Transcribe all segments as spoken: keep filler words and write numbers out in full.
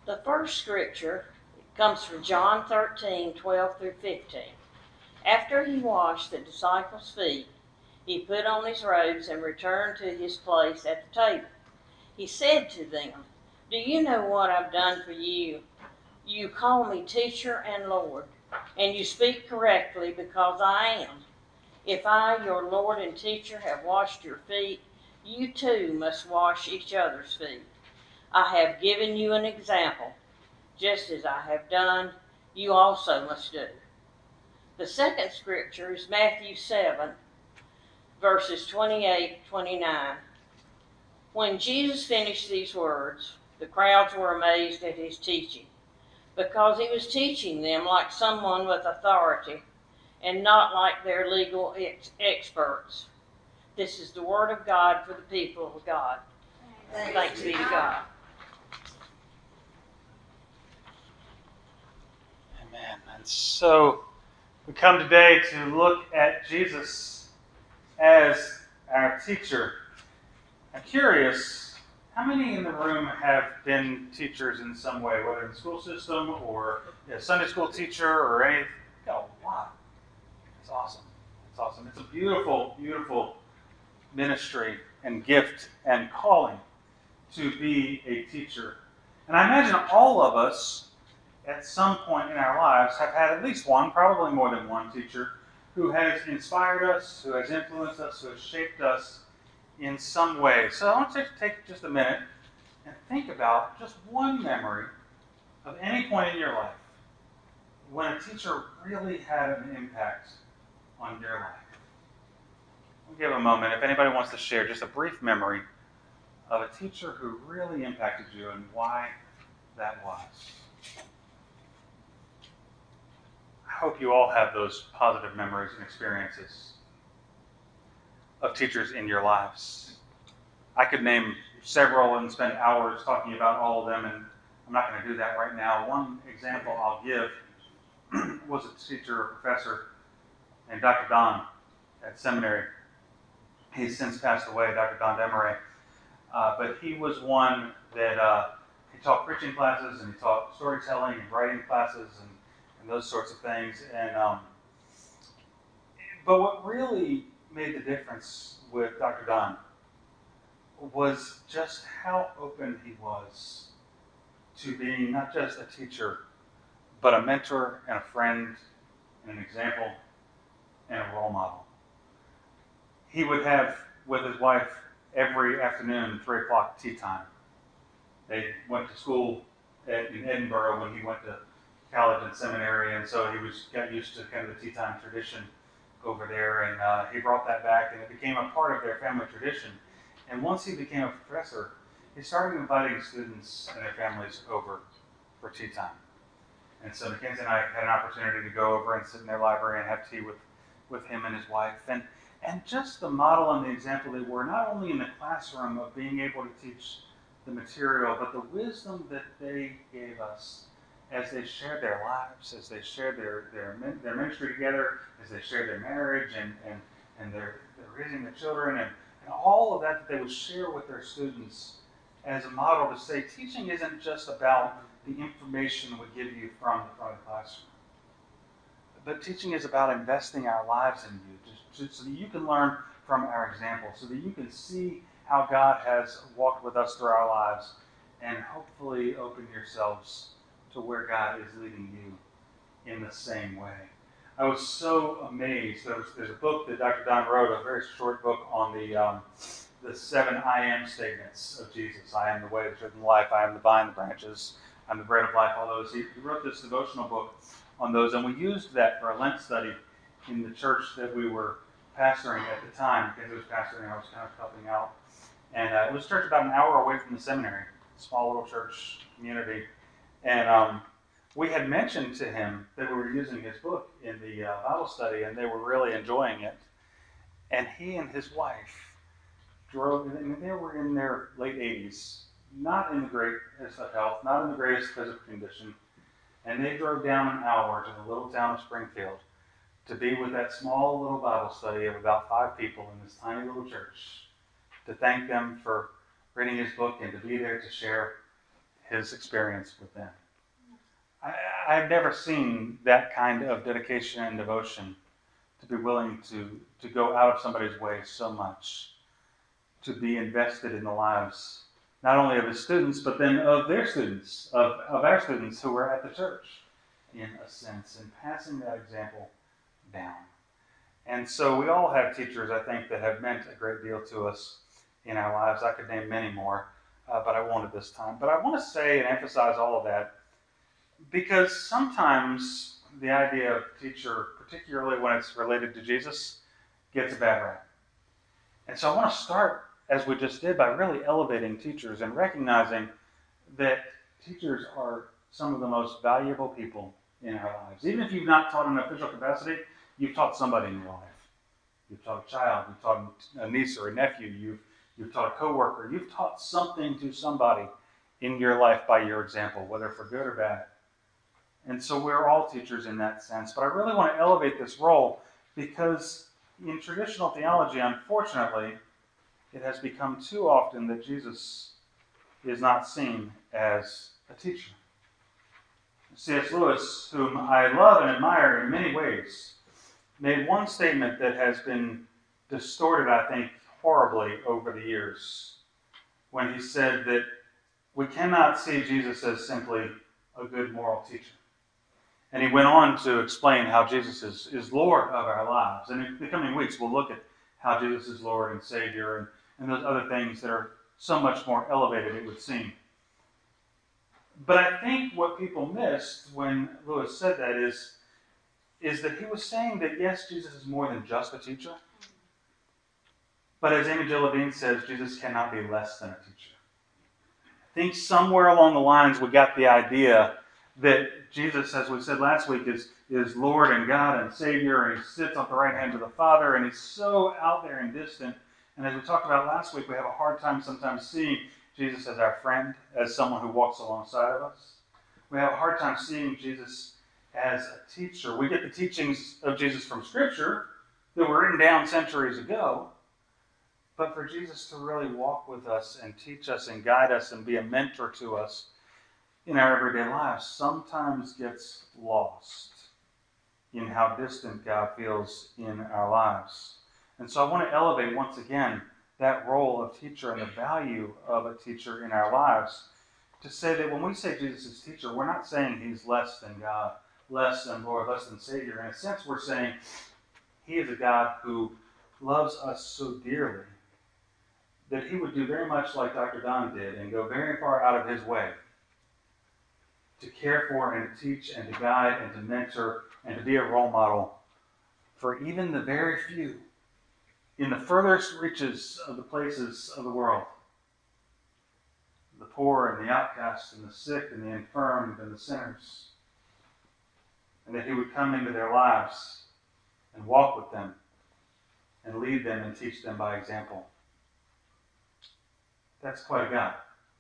The first scripture comes from John thirteen, twelve through fifteen. After he washed the disciples' feet, he put on his robes and returned to his place at the table. He said to them, "Do you know what I've done for you? You call me teacher and Lord, and you speak correctly because I am. If I, your Lord and teacher, have washed your feet, you too must wash each other's feet. I have given you an example. Just as I have done, you also must do." The second scripture is Matthew seven, verses twenty-eight to twenty-nine. When Jesus finished these words, the crowds were amazed at his teaching, because he was teaching them like someone with authority and not like their legal ex- experts. This is the word of God for the people of God. Thanks, Thanks be to God. Amen. And so we come today to look at Jesus as our teacher. I'm curious, how many in the room have been teachers in some way, whether in the school system or a Sunday school teacher or anything? Oh, wow. That's awesome. That's awesome. It's a beautiful, beautiful ministry and gift and calling to be a teacher. And I imagine all of us at some point in our lives have had at least one, probably more than one teacher who has inspired us, who has influenced us, who has shaped us in some way. So I want to take just a minute and think about just one memory of any point in your life when a teacher really had an impact on your life. We'll give a moment if anybody wants to share just a brief memory of a teacher who really impacted you and why that was. I hope you all have those positive memories and experiences of teachers in your lives. I could name several and spend hours talking about all of them, and I'm not going to do that right now. One example I'll give was a teacher or professor named Doctor Don at seminary. He's since passed away, Doctor Don Demeray. Uh, but he was one that uh, he taught preaching classes, and he taught storytelling and writing classes and, and those sorts of things. And um, but what really made the difference with Doctor Don was just how open he was to being not just a teacher, but a mentor and a friend and an example and a role model. He would have with his wife every afternoon, three o'clock tea time. They went to school at, in Edinburgh when he went to college and seminary, and so he was got used to kind of the tea time tradition over there, and uh, he brought that back, and it became a part of their family tradition. And once he became a professor, he started inviting students and their families over for tea time. And so Mackenzie and I had an opportunity to go over and sit in their library and have tea with, with him and his wife. And, and just the model and the example they were, not only in the classroom of being able to teach the material, but the wisdom that they gave us as they shared their lives, as they shared their, their, their ministry together, as they shared their marriage and, and, and their, their raising their children, and, and all of that that they would share with their students as a model to say teaching isn't just about the information we give you from the front of the classroom, but teaching is about investing our lives in you just, so that you can learn from our example, so that you can see how God has walked with us through our lives and hopefully open yourselves to where God is leading you in the same way. I was so amazed. There was, there's a book that Doctor Don wrote, a very short book on the um, the seven I am statements of Jesus. I am the way, the truth, and the life. I am the vine, the branches. I'm the bread of life. All those. He, he wrote this devotional book on those, and we used that for a Lent study in the church that we were pastoring at the time, because it was pastoring, I was kind of helping out. And uh, it was a church about an hour away from the seminary, small little church community. And um, we had mentioned to him that we were using his book in the uh, Bible study, and they were really enjoying it. And he and his wife drove, I mean, they were in their late eighties, not in the greatest of health, not in the greatest physical condition. And they drove down an hour to the little town of Springfield to be with that small little Bible study of about five people in this tiny little church, to thank them for reading his book and to be there to share his experience with them. I, I've never seen that kind of dedication and devotion to be willing to, to go out of somebody's way so much, to be invested in the lives not only of his students, but then of their students, of, of our students who were at the church, in a sense, and passing that example down. And so we all have teachers, I think, that have meant a great deal to us in our lives. I could name many more, uh, but I won't at this time. But I want to say and emphasize all of that because sometimes the idea of teacher, particularly when it's related to Jesus, gets a bad rap. And so I want to start, as we just did, by really elevating teachers and recognizing that teachers are some of the most valuable people in our lives. Even if you've not taught in an official capacity, you've taught somebody in your life. You've taught a child, you've taught a niece or a nephew, you've, you've taught a coworker, you've taught something to somebody in your life by your example, whether for good or bad. And so we're all teachers in that sense. But I really want to elevate this role because in traditional theology, unfortunately, it has become too often that Jesus is not seen as a teacher. C S Lewis, whom I love and admire in many ways, made one statement that has been distorted, I think, horribly over the years, when he said that we cannot see Jesus as simply a good moral teacher. And he went on to explain how Jesus is, is Lord of our lives. And in the coming weeks, we'll look at how Jesus is Lord and Savior and, and those other things that are so much more elevated, it would seem. But I think what people missed when Lewis said that is, is that he was saying that, yes, Jesus is more than just a teacher. But as Amy Jill Levine says, Jesus cannot be less than a teacher. I think somewhere along the lines we got the idea that Jesus, as we said last week, is, is Lord and God and Savior, and he sits on the right hand of the Father, and he's so out there and distant. And as we talked about last week, we have a hard time sometimes seeing Jesus as our friend, as someone who walks alongside of us. We have a hard time seeing Jesus as a teacher. We get the teachings of Jesus from Scripture that were written down centuries ago, but for Jesus to really walk with us and teach us and guide us and be a mentor to us in our everyday lives sometimes gets lost in how distant God feels in our lives. And so I want to elevate once again that role of teacher and the value of a teacher in our lives to say that when we say Jesus is teacher, we're not saying he's less than God, less than Lord, less than Savior. In a sense, we're saying he is a God who loves us so dearly that he would do very much like Doctor Don did and go very far out of his way to care for and to teach and to guide and to mentor and to be a role model for even the very few in the furthest reaches of the places of the world. The poor and the outcasts and the sick and the infirm and the sinners. And that he would come into their lives and walk with them and lead them and teach them by example. That's quite a God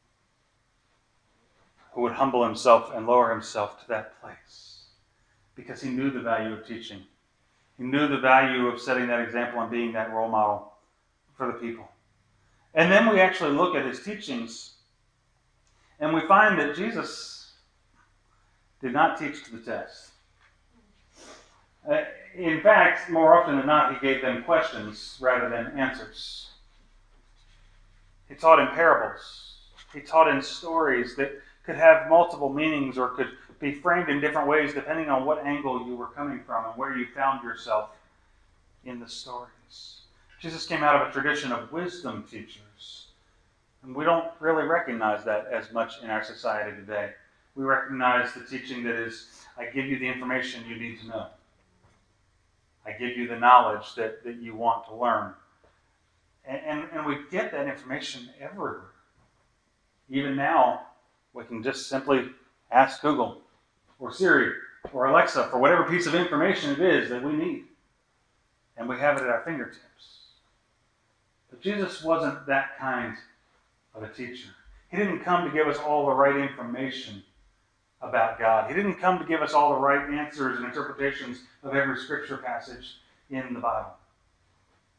who would humble himself and lower himself to that place because he knew the value of teaching. He knew the value of setting that example and being that role model for the people. And then we actually look at his teachings and we find that Jesus did not teach to the test. Uh, in fact, more often than not, he gave them questions rather than answers. He taught in parables. He taught in stories that could have multiple meanings or could be framed in different ways depending on what angle you were coming from and where you found yourself in the stories. Jesus came out of a tradition of wisdom teachers. And we don't really recognize that as much in our society today. We recognize the teaching that is, I give you the information you need to know. I give you the knowledge that, that you want to learn. And, and, and we get that information everywhere. Even now, we can just simply ask Google or Siri or Alexa for whatever piece of information it is that we need. And we have it at our fingertips. But Jesus wasn't that kind of a teacher. He didn't come to give us all the right information about God. He didn't come to give us all the right answers and interpretations of every scripture passage in the Bible.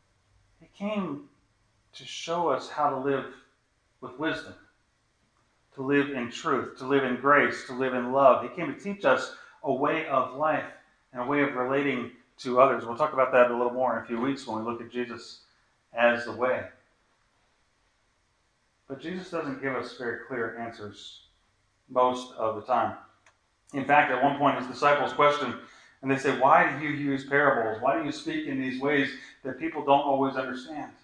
He came to show us how to live with wisdom, to live in truth, to live in grace, to live in love. He came to teach us a way of life and a way of relating to others. We'll talk about that a little more in a few weeks when we look at Jesus as the way. But Jesus doesn't give us very clear answers most of the time. In fact, at one point his disciples question, and they say, why do you use parables? Why do you speak in these ways that people don't always understand?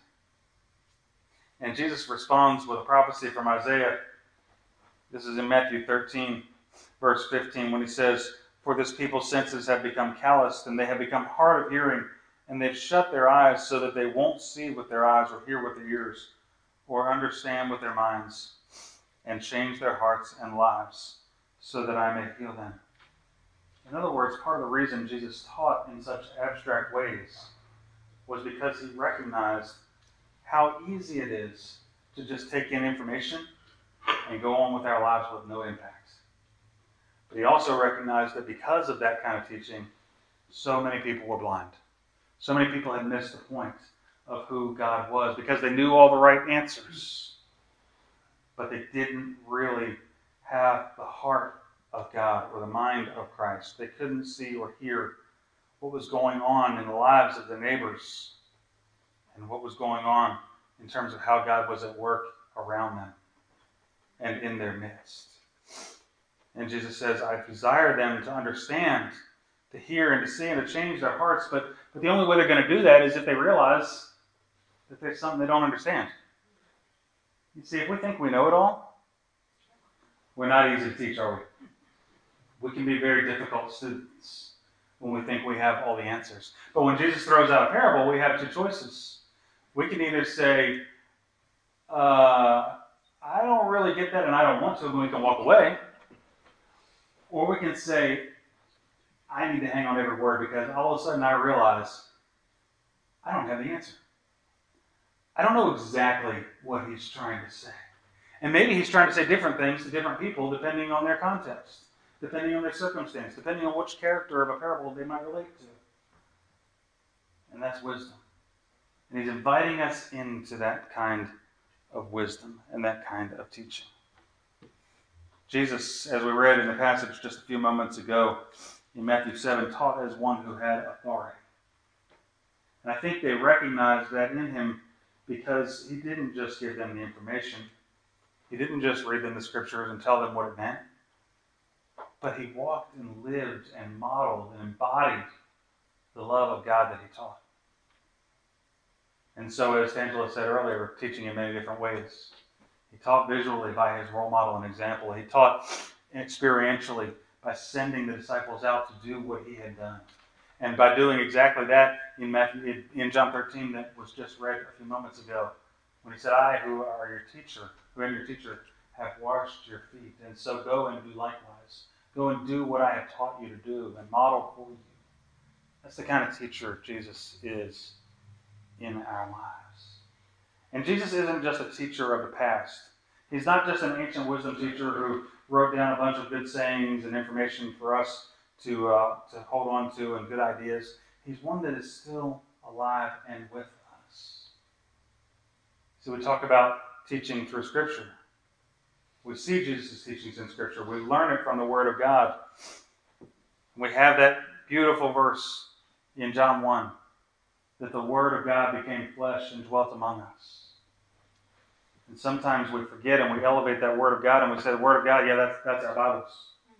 And Jesus responds with a prophecy from Isaiah. This is in Matthew thirteen, verse fifteen, when he says, for this people's senses have become calloused, and they have become hard of hearing, and they've shut their eyes so that they won't see with their eyes or hear with their ears, or understand with their minds, and change their hearts and lives, so that I may heal them. In other words, part of the reason Jesus taught in such abstract ways was because he recognized how easy it is to just take in information and go on with our lives with no impact. But he also recognized that because of that kind of teaching, so many people were blind. So many people had missed the point of who God was because they knew all the right answers, but they didn't really have the heart of God or the mind of Christ. They couldn't see or hear what was going on in the lives of their neighbors and what was going on in terms of how God was at work around them and in their midst. And Jesus says, I desire them to understand, to hear and to see and to change their hearts, but, but the only way they're going to do that is if they realize that there's something they don't understand. You see, if we think we know it all, we're not easy to teach, are we? We can be very difficult students when we think we have all the answers. But when Jesus throws out a parable, we have two choices. We can either say, uh, I don't really get that and I don't want to, and we can walk away. Or we can say, I need to hang on every word because all of a sudden I realize I don't have the answer. I don't know exactly what he's trying to say. And maybe he's trying to say different things to different people depending on their context, depending on their circumstance, depending on which character of a parable they might relate to. And that's wisdom. And he's inviting us into that kind of wisdom and that kind of teaching. Jesus, as we read in the passage just a few moments ago in Matthew seven, taught as one who had authority. And I think they recognized that in him because he didn't just give them the information. He didn't just read them the scriptures and tell them what it meant. But he walked and lived and modeled and embodied the love of God that he taught. And so, as Angela said earlier, teaching in many different ways. He taught visually by his role model and example. He taught experientially by sending the disciples out to do what he had done. And by doing exactly that in Matthew, in John thirteen that was just read a few moments ago, when he said, I, who are your teacher, who am your teacher, have washed your feet. And so go and do likewise. Go and do what I have taught you to do and model for you. That's the kind of teacher Jesus is in our lives. And Jesus isn't just a teacher of the past. He's not just an ancient wisdom teacher who wrote down a bunch of good sayings and information for us to uh, to hold on to and good ideas. He's one that is still alive and with us. So we talk about teaching through Scripture. We see Jesus' teachings in Scripture. We learn it from the Word of God. We have that beautiful verse in John one, that the Word of God became flesh and dwelt among us. And sometimes we forget and we elevate that Word of God and we say, the Word of God, yeah, that's, that's our Bibles.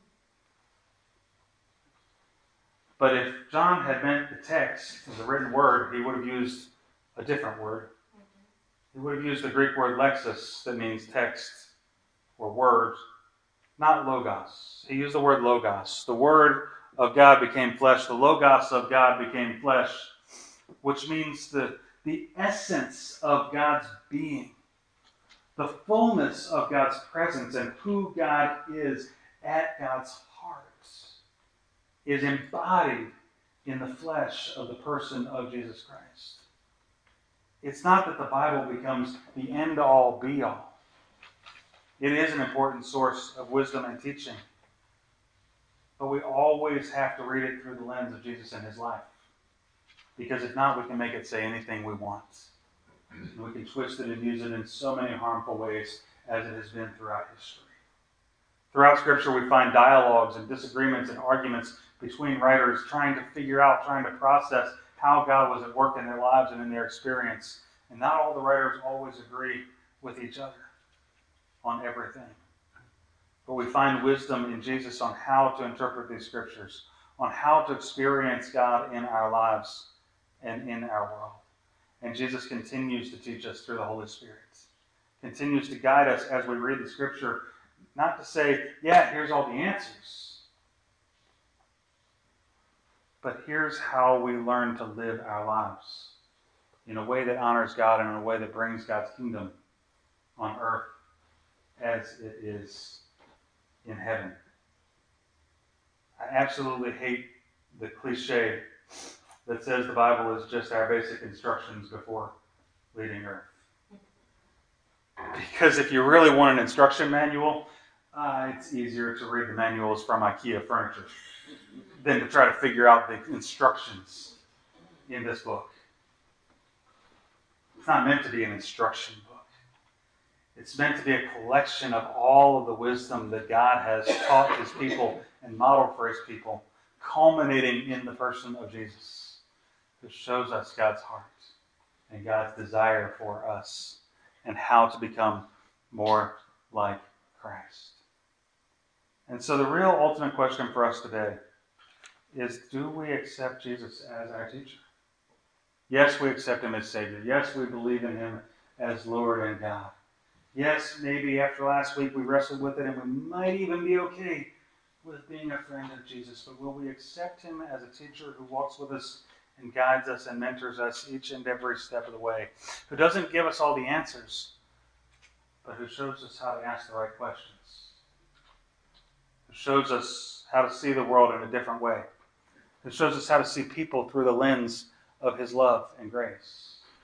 But if John had meant the text as a written word, he would have used a different word. He would have used the Greek word lexis, that means text or word, not logos. He used the word logos. The Word of God became flesh. The logos of God became flesh, which means the, the essence of God's being, the fullness of God's presence and who God is at God's heart is embodied in the flesh of the person of Jesus Christ. It's not that the Bible becomes the end-all, be-all. It is an important source of wisdom and teaching. But we always have to read it through the lens of Jesus and his life. Because if not, we can make it say anything we want. And we can twist it and use it in so many harmful ways as it has been throughout history. Throughout Scripture, we find dialogues and disagreements and arguments between writers trying to figure out, trying to process how God was at work in their lives and in their experience. And not all the writers always agree with each other on everything. But we find wisdom in Jesus on how to interpret these Scriptures, on how to experience God in our lives and in our world. And Jesus continues to teach us through the Holy Spirit, continues to guide us as we read the Scripture, not to say, yeah, here's all the answers, but here's how we learn to live our lives in a way that honors God and in a way that brings God's kingdom on earth as it is in heaven. I absolutely hate the cliche that says the Bible is just our basic instructions before leaving earth. Because if you really want an instruction manual, uh, it's easier to read the manuals from IKEA furniture than to try to figure out the instructions in this book. It's not meant to be an instruction book. It's meant to be a collection of all of the wisdom that God has taught his people and modeled for his people, culminating in the person of Jesus, who shows us God's heart and God's desire for us and how to become more like Christ. And so the real ultimate question for us today is, do we accept Jesus as our teacher? Yes, we accept him as Savior. Yes, we believe in him as Lord and God. Yes, maybe after last week we wrestled with it and we might even be okay with being a friend of Jesus. But will we accept him as a teacher who walks with us and guides us and mentors us each and every step of the way? Who doesn't give us all the answers, but who shows us how to ask the right questions? Who shows us how to see the world in a different way? Who shows us how to see people through the lens of his love and grace?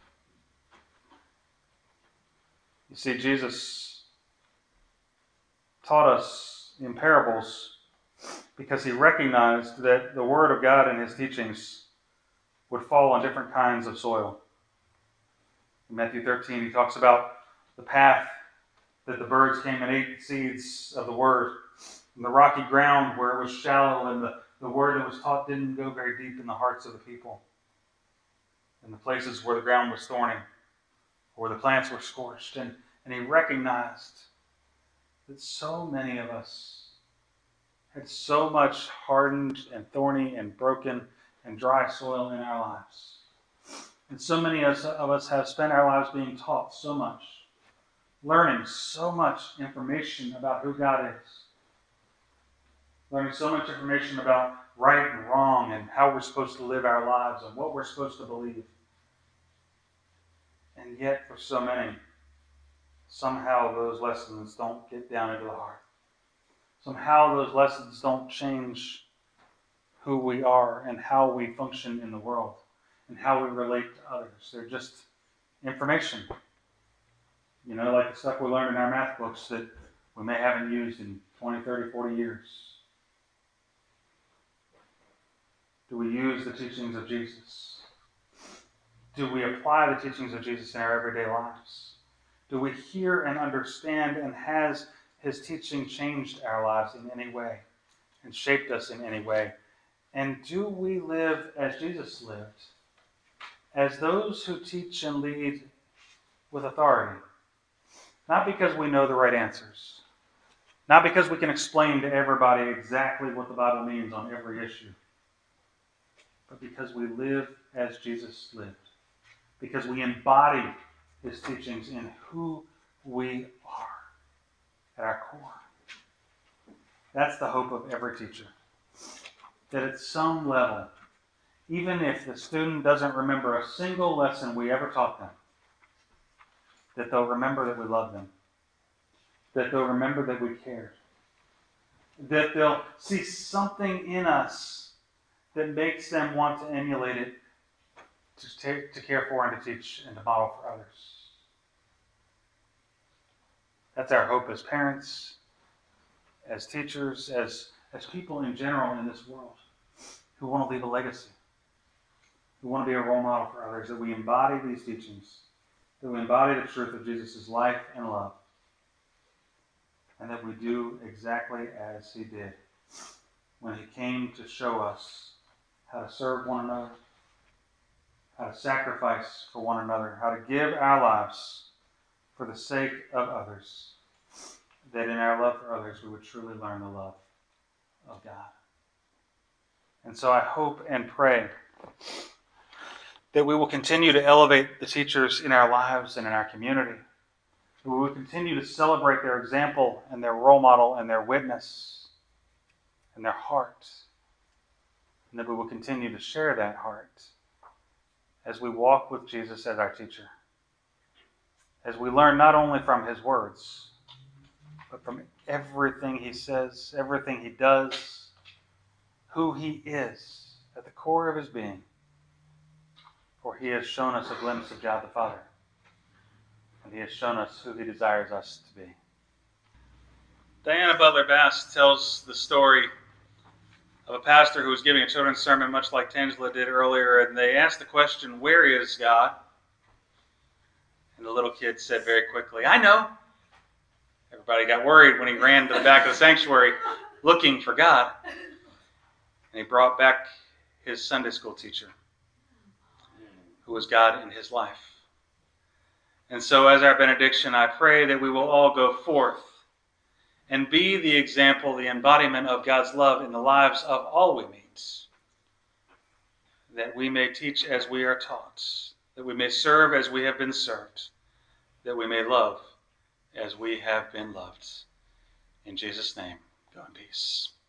You see, Jesus taught us in parables because he recognized that the Word of God and his teachings would fall on different kinds of soil. In Matthew thirteen, he talks about the path that the birds came and ate seeds of the Word, and the rocky ground where it was shallow and the, the Word that was taught didn't go very deep in the hearts of the people, and the places where the ground was thorny, where the plants were scorched. And, and he recognized that so many of us had so much hardened and thorny and broken and dry soil in our lives. And so many of us have spent our lives being taught so much, learning so much information about who God is, learning so much information about right and wrong and how we're supposed to live our lives and what we're supposed to believe. And yet, for so many, somehow those lessons don't get down into the heart. Somehow those lessons don't change who we are and how we function in the world and how we relate to others. They're just information. You know, like the stuff we learned in our math books that we may haven't used in twenty, thirty, forty years. Do we use the teachings of Jesus? Do we apply the teachings of Jesus in our everyday lives? Do we hear and understand, and has his teaching changed our lives in any way and shaped us in any way? And do we live as Jesus lived, as those who teach and lead with authority? Not because we know the right answers, not because we can explain to everybody exactly what the Bible means on every issue, but because we live as Jesus lived, because we embody his teachings in who we are at our core. That's the hope of every teacher. That at some level, even if the student doesn't remember a single lesson we ever taught them, that they'll remember that we love them, that they'll remember that we cared, that they'll see something in us that makes them want to emulate it, to take, to care for and to teach and to model for others. That's our hope as parents, as teachers, as, as people in general in this world who want to leave a legacy, who want to be a role model for others, that we embody these teachings, that we embody the truth of Jesus' life and love, and that we do exactly as he did when he came to show us how to serve one another, how to sacrifice for one another, how to give our lives for the sake of others, that in our love for others we would truly learn the love of God. And so I hope and pray that we will continue to elevate the teachers in our lives and in our community. That we will continue to celebrate their example and their role model and their witness and their heart. And that we will continue to share that heart as we walk with Jesus as our teacher. As we learn not only from his words, but from everything he says, everything he does, who he is at the core of his being. For he has shown us a glimpse of God the Father. And he has shown us who he desires us to be. Diana Butler Bass tells the story of a pastor who was giving a children's sermon, much like Tangela did earlier, and they asked the question, "Where is God?" And the little kid said very quickly, "I know." Everybody got worried when he ran to the back of the sanctuary looking for God. And he brought back his Sunday school teacher, who was God in his life. And so as our benediction, I pray that we will all go forth and be the example, the embodiment of God's love in the lives of all we meet. That we may teach as we are taught, that we may serve as we have been served, that we may love as we have been loved. In Jesus' name, go in peace.